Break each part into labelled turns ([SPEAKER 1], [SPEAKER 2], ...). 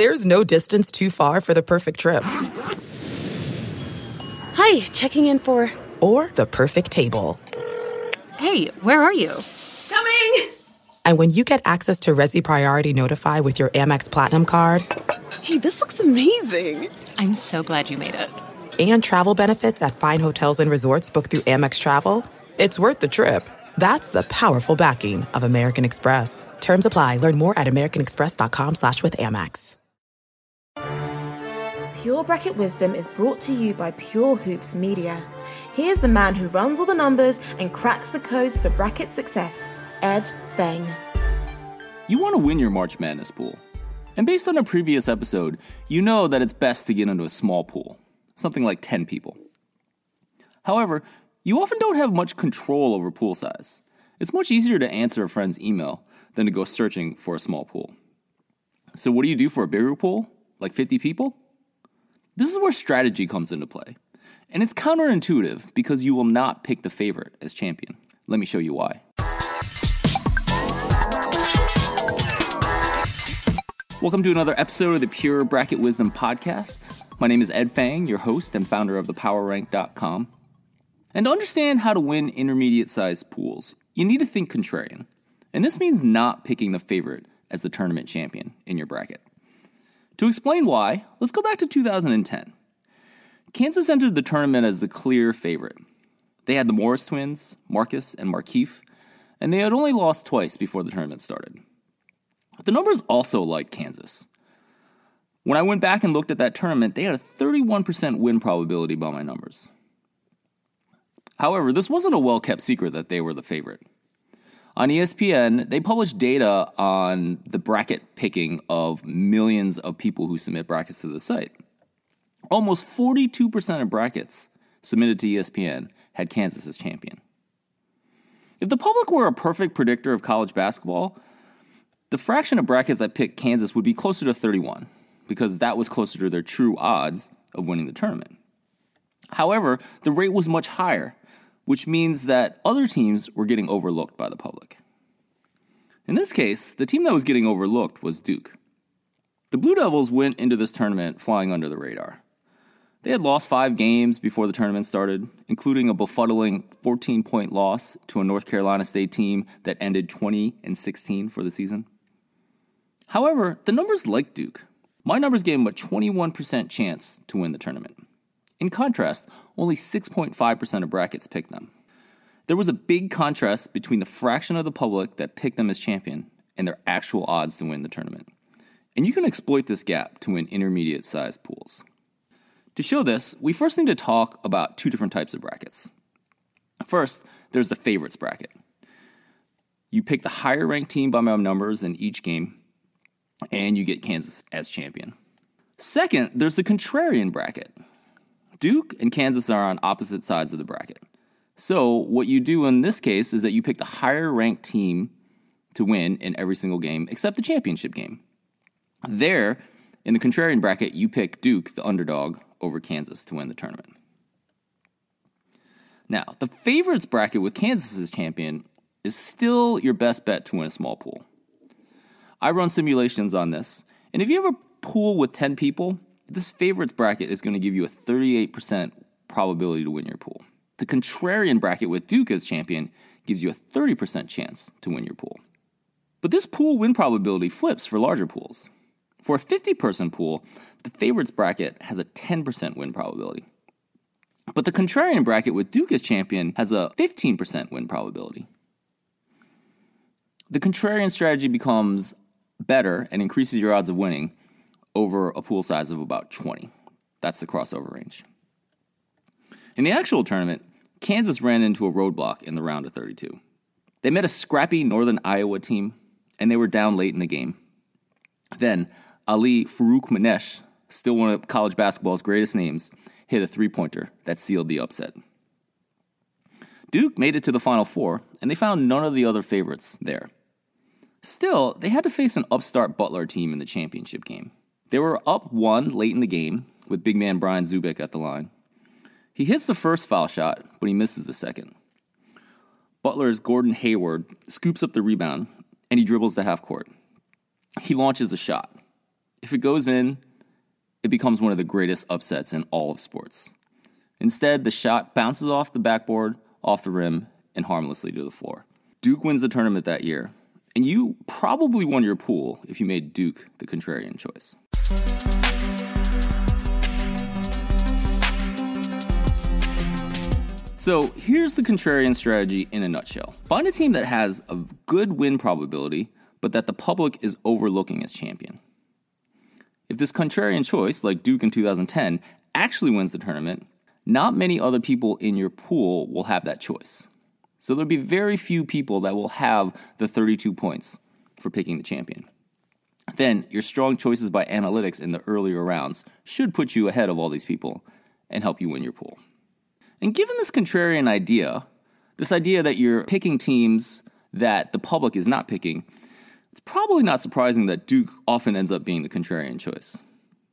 [SPEAKER 1] There's no distance too far for the perfect trip.
[SPEAKER 2] Hi, checking in for...
[SPEAKER 1] Or the perfect table.
[SPEAKER 3] Hey, where are you?
[SPEAKER 2] Coming!
[SPEAKER 1] And when you get access to Resi Priority Notify with your Amex Platinum card...
[SPEAKER 2] Hey, this looks amazing.
[SPEAKER 3] I'm so glad you made it.
[SPEAKER 1] And travel benefits at fine hotels and resorts booked through Amex Travel, it's worth the trip. That's the powerful backing of American Express. Terms apply. Learn more at americanexpress.com/withAmex.
[SPEAKER 4] Pure Bracket Wisdom is brought to you by Pure Hoops Media. Here's the man who runs all the numbers and cracks the codes for bracket success, Ed Feng.
[SPEAKER 5] You want to win your March Madness pool. And based on a previous episode, you know that it's best to get into a small pool, something like 10 people. However, you often don't have much control over pool size. It's much easier to answer a friend's email than to go searching for a small pool. So what do you do for a bigger pool, like 50 people? This is where strategy comes into play. And it's counterintuitive because you will not pick the favorite as champion. Let me show you why. Welcome to another episode of the Pure Bracket Wisdom podcast. My name is Ed Feng, your host and founder of thepowerrank.com. And to understand how to win intermediate-sized pools, you need to think contrarian. And this means not picking the favorite as the tournament champion in your bracket. To explain why, let's go back to 2010. Kansas entered the tournament as the clear favorite. They had the Morris twins, Marcus and Markieff, and they had only lost twice before the tournament started. The numbers also liked Kansas. When I went back and looked at that tournament, they had a 31% win probability by my numbers. However, this wasn't a well-kept secret that they were the favorite. On ESPN, they published data on the bracket picking of millions of people who submit brackets to the site. Almost 42% of brackets submitted to ESPN had Kansas as champion. If the public were a perfect predictor of college basketball, the fraction of brackets that picked Kansas would be closer to 31, because that was closer to their true odds of winning the tournament. However, the rate was much higher, which means that other teams were getting overlooked by the public. In this case, the team that was getting overlooked was Duke. The Blue Devils went into this tournament flying under the radar. They had lost 5 games before the tournament started, including a befuddling 14-point loss to a North Carolina State team that ended 20-16 for the season. However, the numbers liked Duke. My numbers gave them a 21% chance to win the tournament. In contrast, only 6.5% of brackets picked them. There was a big contrast between the fraction of the public that picked them as champion and their actual odds to win the tournament. And you can exploit this gap to win intermediate-sized pools. To show this, we first need to talk about 2 different types of brackets. First, there's the favorites bracket. You pick the higher-ranked team by my numbers in each game, and you get Kansas as champion. Second, there's the contrarian bracket. Duke and Kansas are on opposite sides of the bracket. So what you do in this case is that you pick the higher-ranked team to win in every single game except the championship game. There, in the contrarian bracket, you pick Duke, the underdog, over Kansas to win the tournament. Now, the favorites bracket with Kansas as champion is still your best bet to win a small pool. I run simulations on this, and if you have a pool with 10 people, this favorites bracket is going to give you a 38% probability to win your pool. The contrarian bracket with Duke as champion gives you a 30% chance to win your pool. But this pool win probability flips for larger pools. For a 50-person pool, the favorites bracket has a 10% win probability. But the contrarian bracket with Duke as champion has a 15% win probability. The contrarian strategy becomes better and increases your odds of winning over a pool size of about 20. That's the crossover range. In the actual tournament, Kansas ran into a roadblock in the round of 32. They met a scrappy Northern Iowa team, and they were down late in the game. Then, Ali Faroukmanesh, still one of college basketball's greatest names, hit a three-pointer that sealed the upset. Duke made it to the Final Four, and they found none of the other favorites there. Still, they had to face an upstart Butler team in the championship game. They were up 1 late in the game with big man Brian Zubik at the line. He hits the first foul shot, but he misses the second. Butler's Gordon Hayward scoops up the rebound, and he dribbles to half court. He launches a shot. If it goes in, it becomes one of the greatest upsets in all of sports. Instead, the shot bounces off the backboard, off the rim, and harmlessly to the floor. Duke wins the tournament that year, and you probably won your pool if you made Duke the contrarian choice. So here's the contrarian strategy in a nutshell. Find a team that has a good win probability, but that the public is overlooking as champion. If this contrarian choice, like Duke in 2010, actually wins the tournament, not many other people in your pool will have that choice. So there'll be very few people that will have the 32 points for picking the champion. Then your strong choices by analytics in the earlier rounds should put you ahead of all these people and help you win your pool. And given this contrarian idea, this idea that you're picking teams that the public is not picking, it's probably not surprising that Duke often ends up being the contrarian choice.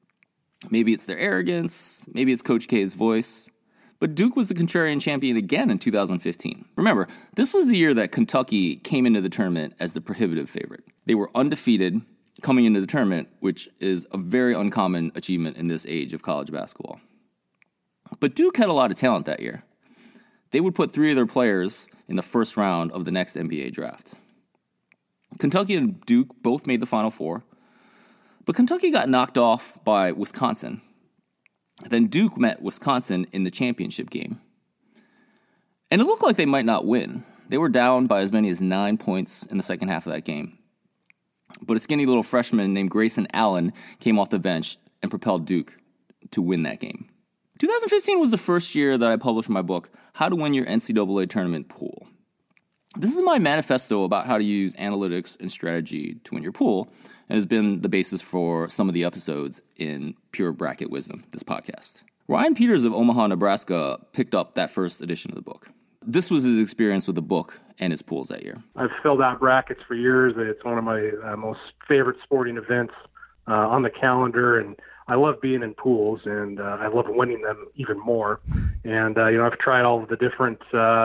[SPEAKER 5] Maybe it's their arrogance, maybe it's Coach K's voice, but Duke was the contrarian champion again in 2015. Remember, this was the year that Kentucky came into the tournament as the prohibitive favorite. They were undefeated coming into the tournament, which is a very uncommon achievement in this age of college basketball. But Duke had a lot of talent that year. They would put 3 of their players in the first round of the next NBA draft. Kentucky and Duke both made the Final Four, but Kentucky got knocked off by Wisconsin. Then Duke met Wisconsin in the championship game. And it looked like they might not win. They were down by as many as 9 points in the second half of that game. But a skinny little freshman named Grayson Allen came off the bench and propelled Duke to win that game. 2015 was the first year that I published my book, How to Win Your NCAA Tournament Pool. This is my manifesto about how to use analytics and strategy to win your pool, and has been the basis for some of the episodes in Pure Bracket Wisdom, this podcast. Ryan Peters of Omaha, Nebraska, picked up that first edition of the book. This was his experience with the book and his pools that year.
[SPEAKER 6] I've filled out brackets for years. It's one of my most favorite sporting events on the calendar, and I love being in pools, and I love winning them even more. And, I've tried all of the different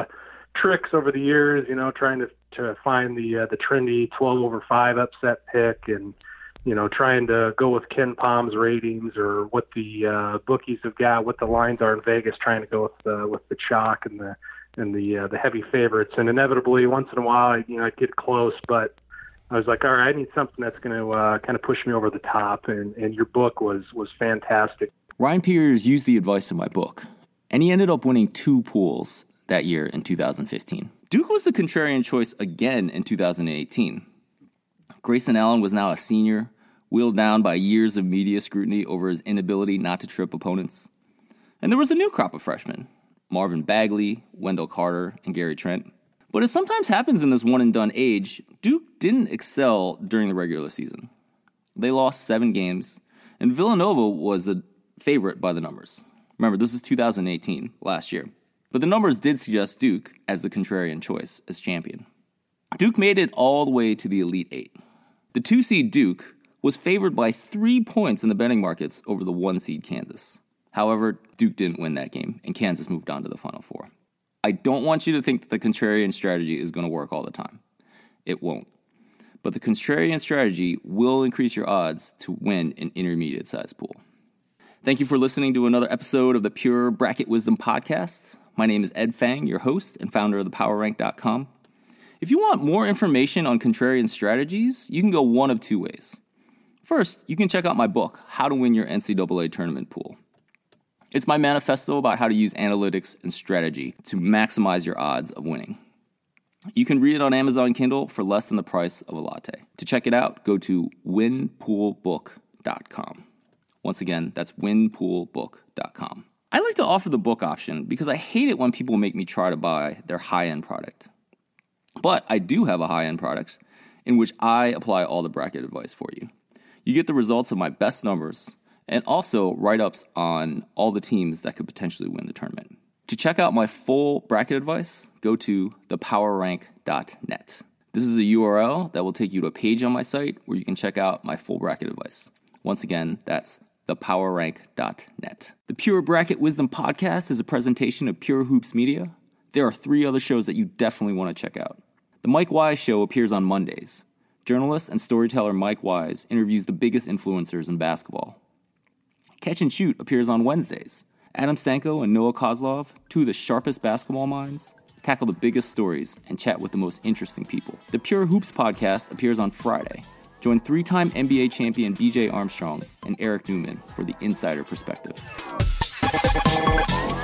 [SPEAKER 6] tricks over the years, trying to find the trendy 12/5 upset pick, and, trying to go with Ken Palm's ratings or what the bookies have got, what the lines are in Vegas, trying to go with the chalk and the heavy favorites. And inevitably, once in a while, I'd get close, but I was like, all right, I need something that's going to kind of push me over the top, and your book was fantastic.
[SPEAKER 5] Ryan Peters used the advice in my book, and he ended up winning 2 pools that year in 2015. Duke was the contrarian choice again in 2018. Grayson Allen was now a senior, wheeled down by years of media scrutiny over his inability not to trip opponents. And there was a new crop of freshmen, Marvin Bagley, Wendell Carter, and Gary Trent. But as sometimes happens in this one-and-done age, Duke didn't excel during the regular season. They lost 7 games, and Villanova was the favorite by the numbers. Remember, this is 2018, last year. But the numbers did suggest Duke as the contrarian choice as champion. Duke made it all the way to the Elite 8. The 2-seed Duke was favored by 3 points in the betting markets over the 1-seed Kansas. However, Duke didn't win that game, and Kansas moved on to the Final Four. I don't want you to think that the contrarian strategy is going to work all the time. It won't. But the contrarian strategy will increase your odds to win an intermediate-sized pool. Thank you for listening to another episode of the Pure Bracket Wisdom podcast. My name is Ed Fang, your host and founder of thepowerrank.com. If you want more information on contrarian strategies, you can go one of 2 ways. First, you can check out my book, How to Win Your NCAA Tournament Pool. It's my manifesto about how to use analytics and strategy to maximize your odds of winning. You can read it on Amazon Kindle for less than the price of a latte. To check it out, go to winpoolbook.com. Once again, that's winpoolbook.com. I like to offer the book option because I hate it when people make me try to buy their high-end product. But I do have a high-end product in which I apply all the bracket advice for you. You get the results of my best numbers and also write-ups on all the teams that could potentially win the tournament. To check out my full bracket advice, go to thepowerrank.net. This is a URL that will take you to a page on my site where you can check out my full bracket advice. Once again, that's thepowerrank.net. The Pure Bracket Wisdom podcast is a presentation of Pure Hoops Media. There are 3 other shows that you definitely want to check out. The Mike Wise Show appears on Mondays. Journalist and storyteller Mike Wise interviews the biggest influencers in basketball. Catch and Shoot appears on Wednesdays. Adam Stanko and Noah Kozlov, two of the sharpest basketball minds, tackle the biggest stories and chat with the most interesting people. The Pure Hoops podcast appears on Friday. Join three-time NBA champion BJ Armstrong and Eric Newman for the insider perspective.